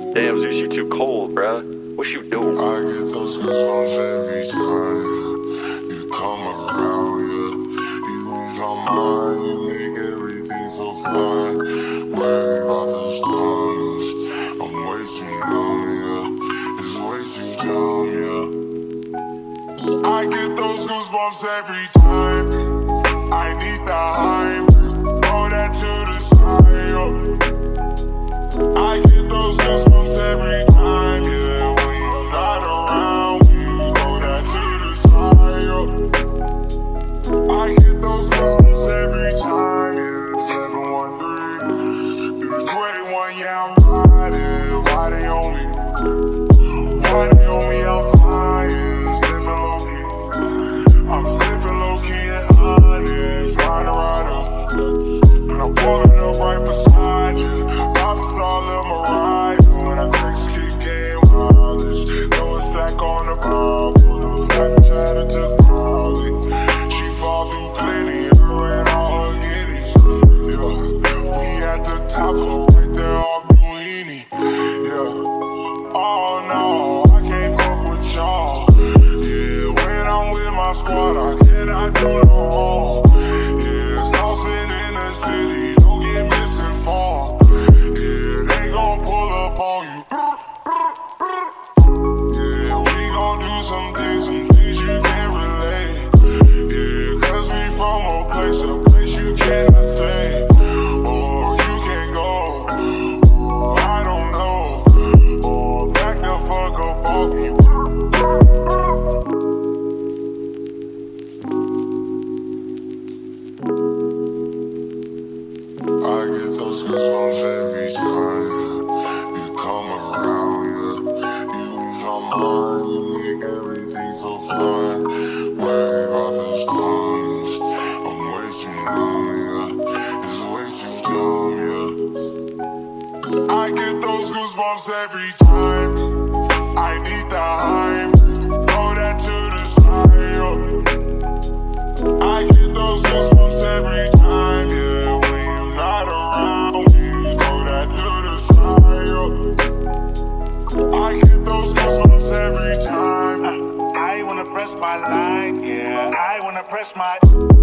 Damn, Zeus, you too cold, bruh. What you doing? I get those goosebumps every time, yeah. You come around, yeah. You lose my mind, you make everything so fine. Worry about those corners, I'm way too numb, yeah. It's way too dumb, yeah. I get those goosebumps every time. I need the hype, throw that to the side, yo. I get those goosebumps every time, yeah. When you're not around, we throw that to the side, yo. I get those goosebumps every time, yeah. 713 through the 21, yeah, I'm riding. Why they on me? Why they on me? I'm flying, sipping low key. I'm sipping low key and honest, riding right up. And I'm pulling up right beside you. Popstar, let me ride. When I text, keep getting wireless. Throw a stack on the Bible. Throw a Snapchat to Crowley. She fall through plenty, her and all her guineas. Yeah, we at the top, so right there off Duini. Yeah, oh no, I can't fuck with y'all. Yeah, when I'm with my squad, I cannot do no more. Yeah, saucing in the city, don't get misinformed. Yeah, they gon' pull up on you. Yeah, we gon' do some things you can't relate. Yeah, cause we from a place you cannot stay. Or you can't go, or I don't know. Or back the fuck up on me. I get those goosebumps every time, yeah. You come around, yeah. You lose my mind, you make everything so fine. Worry about those corners, I'm way too numb, yeah. It's way too dumb, yeah. I get those goosebumps every time. I need the hype, throw that to the side, yo. I get those goosebumps every time, yeah. When you're not around, we throw that to the side, yo. I get those goosebumps every time. I wanna press my line, yeah. I wanna press my.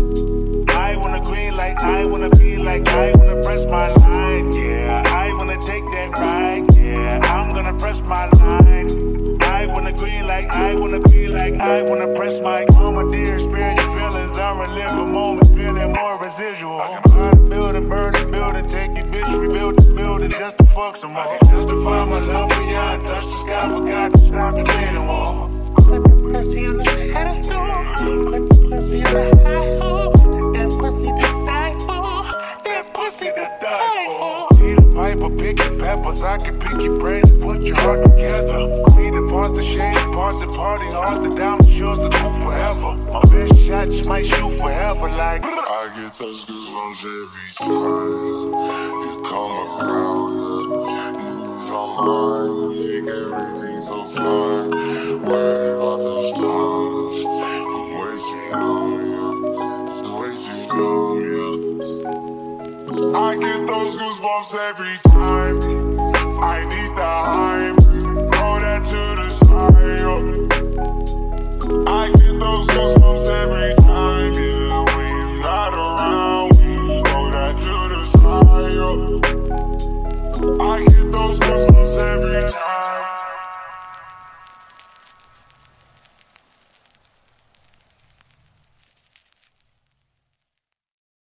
I wanna green like I wanna be like I wanna press my line, yeah. I wanna take that ride, yeah. I'm gonna press my line. I wanna green like I wanna be like I wanna press my. Commandeer, spare your feelings. I relive a moment, feeling more residual. I can buy a building, burn a building, take your bitch, rebuild this building just to fuck some more. I can justify my love for you. I touched the sky, forgot to stop the beating wall. Put the pussy on the pedestal, put the pussy on the high hole. That pussy to die for, that pussy to die for. Need a pipe of picking peppers, I can pick your brain and put your heart together. Cleaning parts, the shady parts, and party hard, the diamond yours to go forever. My best shot just might shoot forever like. I get those goosebumps every time, yeah. You come around, yeah. You lose my mind, you make everything so fine. Worry about those dollars, I'm way too numb, yeah. It's way too dumb, yeah. I get those goosebumps every time. I need the hype, throw that to the side, yo.